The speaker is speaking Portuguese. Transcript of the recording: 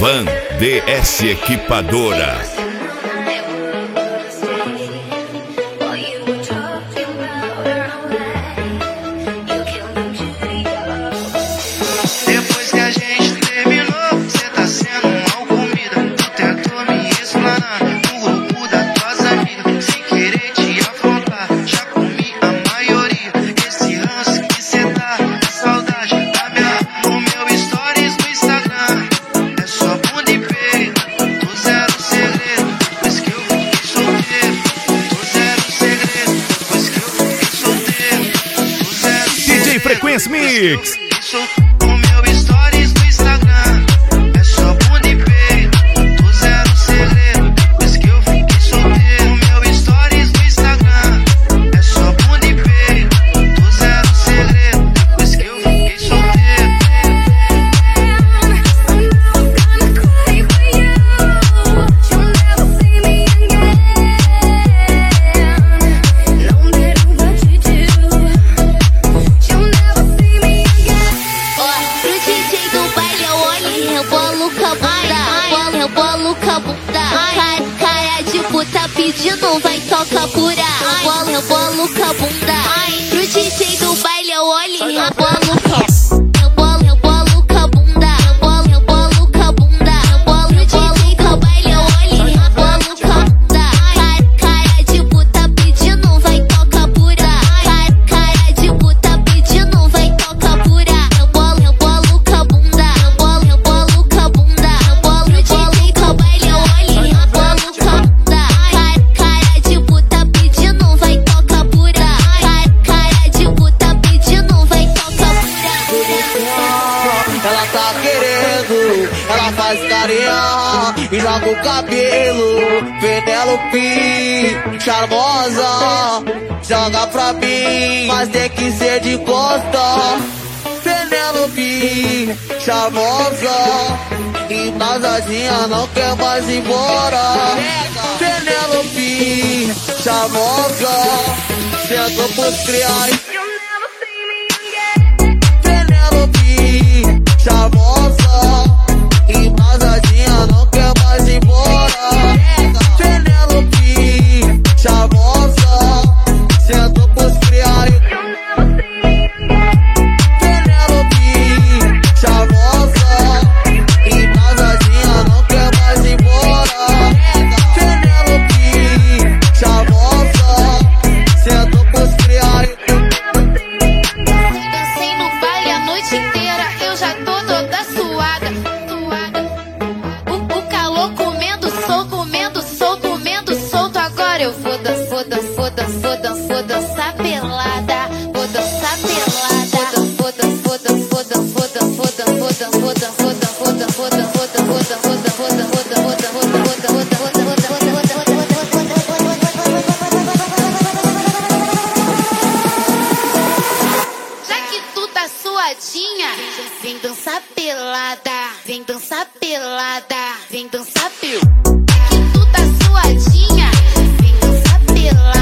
Van DS Equipadora. Depois que a gente terminou, cê tá sendo mal comida. Tu tentou me explanar no grupo das tuas amigas, sem querer te afrontar. Já comi a maioria. Esse ranço que cê tá, é saudade da minha. O meu stories no Instagram é só bunda e peito. Tu zero segredo, depois que eu fiquei solteiro. Tu zero segredo, depois que eu fiquei solteiro. Tu zero segredo. DJ Frequência Mix. O meu stories no Instagram é só bunda e peito. Tu zero segredo, depois que eu fiquei solteiro. O meu stories no Instagram é só bunda e peito. Tu zero segredo, depois que eu fiquei solteiro. Pro DJ do baile eu olho e rebolo com a bunda. Rebolo com a bunda. Cara de puta pedindo, vai tocar pura. Rebolo com a bunda. Pro DJ do baile eu olho e rebolo com a bunda. Rebolo com a bunda. Rebolo com a bunda. Pro DJ do baile eu olho e rebolo com a bunda. Cara de puta pedindo, vai tocar pura. Cara de puta pedindo, vai tocar pura. Rebolo com a bunda. Rebolo com a bunda. Pro DJ do baile eu olho e rebolo com a bunda. Cara de puta pedindo, vai tocar pura. Cara de puta pedindo, vai tocar pura. Ela tá querendo, ela faz carinha e joga o cabelo. Penelope, charmosa, joga pra mim, mas tem que ser de costa. Penelope, charmosa, embasadinha, não quer mais ir embora. Penelope, charmosa, sentou pros criarem. Penelope, charmosa, embasadinha, não quer mais ir embora. Penelope, charmosa, sentou pros criarem. Penelope, charmosa, embasadinha, não quer mais ir embora. Penelope, charmosa, sentou pros criarem. Dancei no baile a noite inteira, eu já tô toda suada. O calor comendo solto. Agora eu vou dançar pelada. Vou dançar pelada. Já que tu tá suadinha, vem dançar pelada. Vem dançar pelada. Vem dançar pelada. Já que tu tá suadinha, vem dançar pelada.